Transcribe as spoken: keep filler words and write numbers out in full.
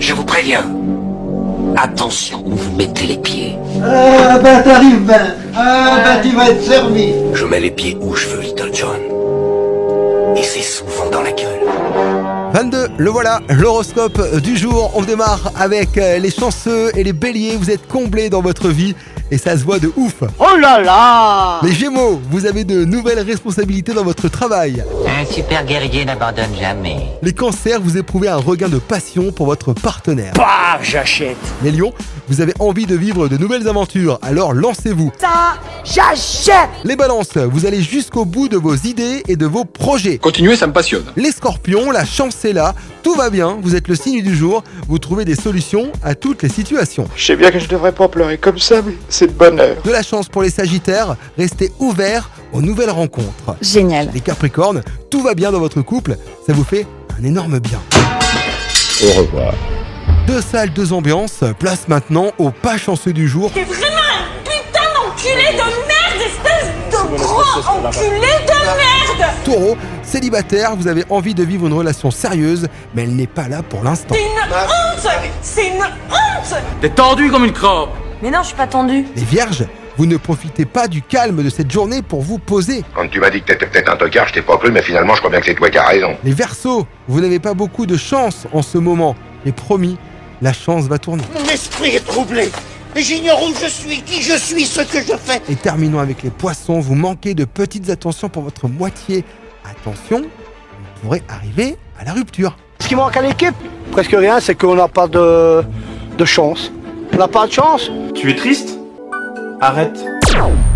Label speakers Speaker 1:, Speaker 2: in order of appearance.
Speaker 1: Je vous préviens. Attention où vous mettez les pieds.
Speaker 2: Ah bah t'arrives ben. Ah bah tu vas être servi.
Speaker 1: Je mets les pieds où je veux, Little John. Et c'est souvent dans la gueule.
Speaker 3: vingt-deux, le voilà, l'horoscope du jour. On démarre avec les chanceux et les béliers. Vous êtes comblés dans votre vie et ça se voit de ouf.
Speaker 2: Oh là là.
Speaker 3: Les gémeaux, vous avez de nouvelles responsabilités dans votre travail.
Speaker 4: Un super guerrier n'abandonne jamais.
Speaker 3: Les cancers, vous éprouvez un regain de passion pour votre partenaire.
Speaker 2: Bah j'achète.
Speaker 3: Les lions, vous avez envie de vivre de nouvelles aventures, alors lancez-vous.
Speaker 2: Ça j'achète.
Speaker 3: Les balances, vous allez jusqu'au bout de vos idées et de vos projets.
Speaker 5: Continuez, ça me passionne.
Speaker 3: Les scorpions, la chance est là, tout va bien, vous êtes le signe du jour, vous trouvez des solutions à toutes les situations.
Speaker 6: Je sais bien que je devrais pas pleurer comme ça, mais c'est de bonheur.
Speaker 3: De la chance pour les sagittaires, restez ouverts aux nouvelles rencontres.
Speaker 7: Génial.
Speaker 3: Les capricornes, tout va bien dans votre couple, ça vous fait un énorme bien.
Speaker 5: Au revoir.
Speaker 3: Deux salles, deux ambiances, place maintenant au pas chanceux du jour.
Speaker 8: T'es vraiment un putain d'enculé de merde, espèce de gros enculé de merde.
Speaker 3: Taureau, célibataire, vous avez envie de vivre une relation sérieuse, mais elle n'est pas là pour l'instant.
Speaker 8: C'est une honte. C'est une honte.
Speaker 9: T'es tendu comme une crampe.
Speaker 7: Mais non, je suis pas tendue.
Speaker 3: Les vierges, vous ne profitez pas du calme de cette journée pour vous poser.
Speaker 10: Quand tu m'as dit que t'étais peut-être un tocard, je t'ai pas cru, mais finalement je crois bien que c'est toi qui as raison.
Speaker 3: Les verseaux, vous n'avez pas beaucoup de chance en ce moment, mais promis, la chance va tourner.
Speaker 2: Mon esprit est troublé. J'ignore où je suis, qui je suis, ce que je fais.
Speaker 3: Et terminons avec les poissons, vous manquez de petites attentions pour votre moitié. Attention, vous pourrez arriver à la rupture.
Speaker 2: Ce qui manque à l'équipe, presque rien, c'est qu'on n'a pas de, de chance. On n'a pas de chance.
Speaker 9: Tu es triste? Arrête.